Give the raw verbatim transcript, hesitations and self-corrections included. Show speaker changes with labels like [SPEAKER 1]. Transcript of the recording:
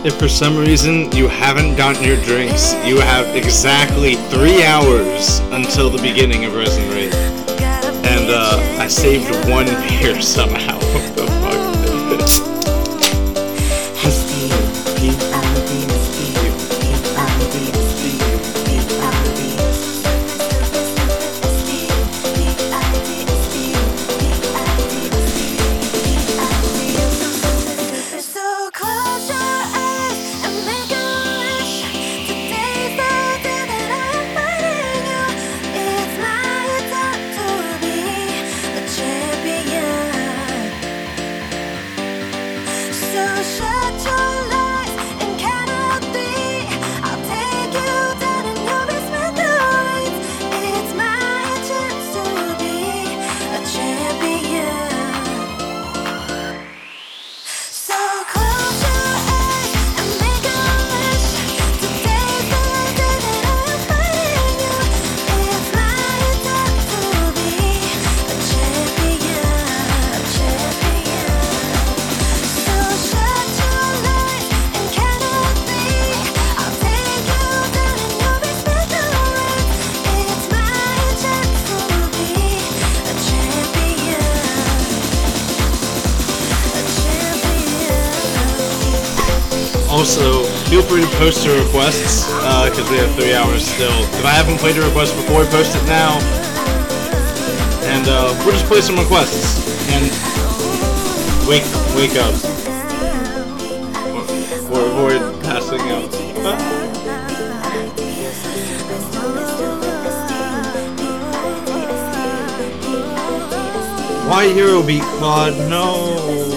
[SPEAKER 1] If for some reason you haven't gotten your drinks, you have exactly three hours until the beginning of Resin Raid. And uh, I saved one beer somehow. What the fuck? Also, feel free to post your requests, because uh, we have three hours still. If I haven't played a request before, post it now. And uh, we'll just play some requests. And wake wake up. Or avoid passing out. Why Hero beat Claude? No.